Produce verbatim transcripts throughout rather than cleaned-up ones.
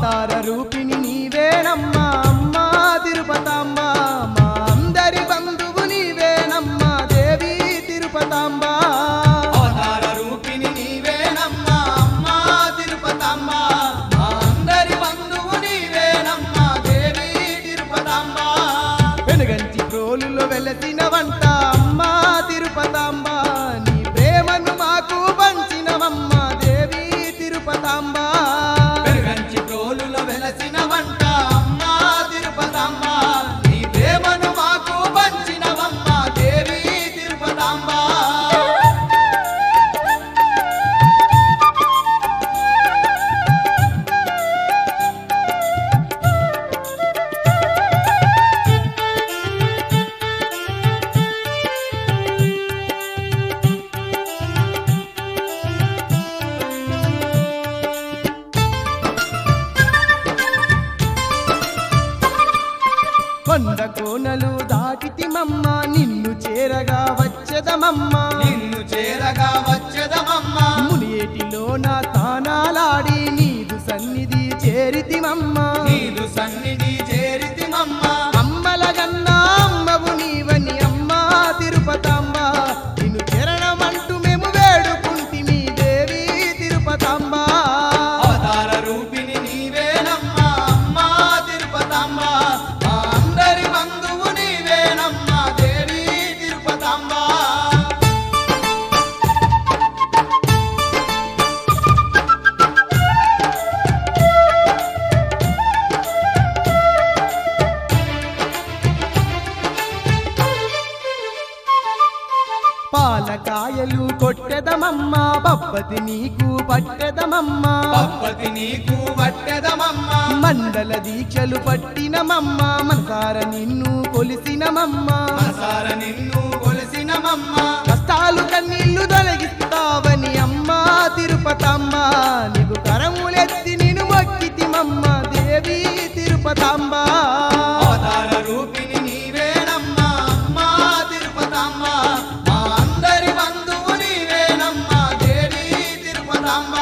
అవతార రూపిణి నీవేనమ్మా అమ్మా తిరుపతాంబ మా అందరి బంధువు నీవేనమ్మా దేవి తిరుపతాంబ అవతార రూపిణి నీవేనమ్మా అమ్మా తిరుపతాంబ మా అందరి బంధువు నీవేనమ్మా దేవి తిరుపతాంబ వెనుగంచి ప్రోలులో వెలసిన వంట అమ్మా తిరుపతాంబ నీ ప్రేమను మాకు పంచినవమ్మా దేవి తిరుపతాంబ పెరుగంచి ప్రోలులో వెలసిన వంట అమ్మా తిరుపతాంబ నీ ప్రేమను మాకు పంచినవమ్మా దేవి తిరుపతాంబ కొండ కోనలు దాటితిమమ్మ నిన్ను చేరగా వచ్చదమమ్మా నిన్ను చేరగా వచ్చదమమ్మా మునియేటిలో నా తానాలాడి నీదు సన్నిధి చేరితిమమ్మా నీదు సన్నిధి చేరితిమమ్మా అమ్మల గన్నా అమ్మవు నీవని అమ్మా తిరుపతాంబ నిన్ను చరణమంటూ మేము వేడుకుంటిమి దేవి తిరుపతాంబ అవతార రూపిణి నీవేనమ్మా అమ్మా తిరుపతాంబ మా అందరి బంధువు నీవేనమ్మా దేవి తిరుపతాంబ పాలకాయలు కొట్టెదమమ్మా బప్పతి నీకు పట్టెదమమ్మా పప్పతి నీకు వట్టెదమమ్మా మండల దీక్షలు పట్టినమమ్మా మనసార నిన్ను కొలిసినమమ్మా మనసార నిన్ను కొలిసినమమ్మా కష్టాలు కన్నీళ్లు తొలగిస్తావని అమ్మా తిరుపతాంబ నీకు కరములెత్తి నేను మొక్కితిమమ్మ దేవి తిరుపతాంబ అవతార రూపిణి నీవేనమ్మా అమ్మా తిరుపతాంబ మా అందరి బంధువు నీవేనమ్మా దేవి తిరుపతాంబ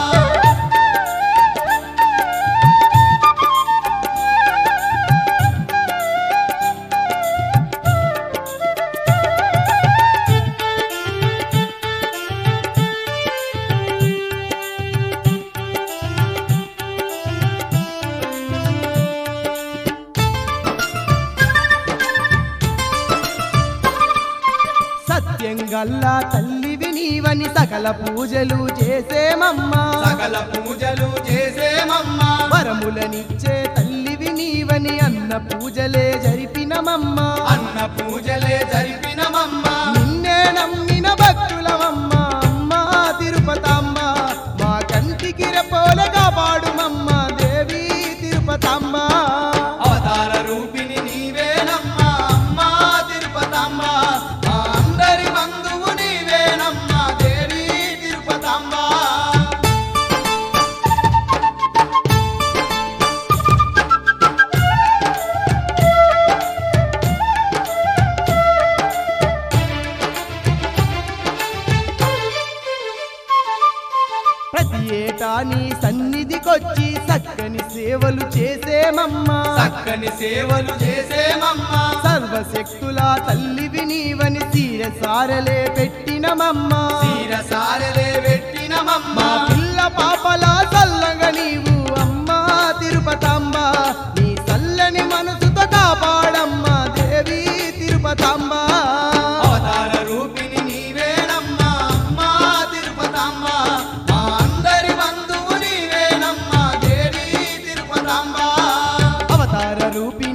సత్యం గల్లా తల్లివి నీవని సకల పూజలు చేసేమమ్మా సకల పూజలు చేసేమమ్మా వరములనిచ్చే తల్లివి నీవని అన్న పూజలే జరిపినమమ్మా అన్న పూజలే జరిపినమమ్మా నిన్నే నమ్మిన భక్తులమమ్మా అమ్మా తిరుపతాంబ మా కంటికి రెప్పోలగా పాడుమమ్మ దేవి తిరుపతాంబ అవతార రూపిణి నీవేనమ్మా అమ్మా తిరుపతాంబ మా అందరి బంధువు నీవేనమ్మా దేవి తిరుపతాంబ ప్రతి ఏటా నీ సన్నిధికొచ్చి చక్కని సేవలు చేసేమమ్మా చక్కని సేవలు చేసేమమ్మా సర్వశక్తుల తల్లివి నీవని తీర సారలే పెట్టినమమ్మా తీర సారలే మా పెట్టినమమ్మా పిల్ల పాపల చల్లగా నీవు అమ్మా తిరుపతాంబ నీ చల్లని మనసుతో కాపాడమ్మా దేవి తిరుపతాంబ అవతార రూపిణి నీవేనమ్మా అమ్మా తిరుపతాంబ మా అందరి బంధువు నీవేనమ్మా దేవి తిరుపతాంబ అవతార రూపి